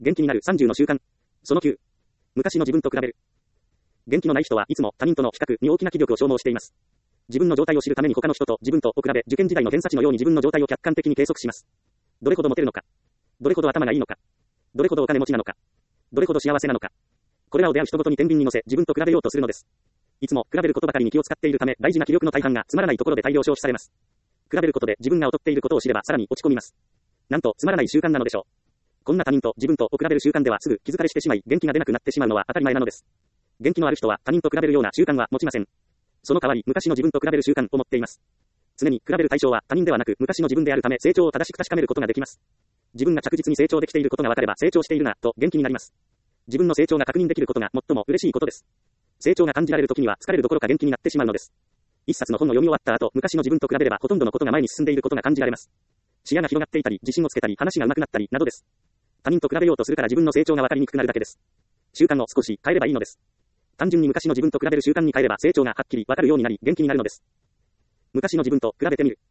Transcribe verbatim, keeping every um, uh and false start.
元気になるさんじゅうの習慣。そのきゅう。昔の自分と比べる。元気のない人はいつも他人との比較に大きな気力を消耗しています。自分の状態を知るために他の人と自分とを比べ、受験時代の偏差値のように自分の状態を客観的に計測します。どれほどモテるのか。どれほど頭がいいのか。どれほどお金持ちなのか。どれほど幸せなのか。これらを出会う人ごとに天秤に乗せ、自分と比べようとするのです。いつも比べることばかりに気を使っているため、大事な気力の大半がつまらないところで大量消費されます。比べることで自分が劣っていることを知ればさらに落ち込みます。なんとつまらない習慣なのでしょう。こんな他人と自分とを比べる習慣ではすぐ気疲れしてしまい、元気が出なくなってしまうのは当たり前なのです。元気のある人は他人と比べるような習慣は持ちません。その代わり昔の自分と比べる習慣を持っています。常に比べる対象は他人ではなく昔の自分であるため、成長を正しく確かめることができます。自分が着実に成長できていることが分かれば成長しているなと元気になります。自分の成長が確認できることが最も嬉しいことです。成長が感じられるときには疲れるどころか元気になってしまうのです。一冊の本の読み終わった後、昔の自分と比べればほとんどのことが前に進んでいることが感じられます。視野が広がっていたり、自信をつけたり、話が上手くなったりなどです。他人と比べようとするから自分の成長が分かりにくくなるだけです。習慣を少し変えればいいのです。単純に昔の自分と比べる習慣に変えれば成長がはっきり分かるようになり元気になるのです。昔の自分と比べてみる。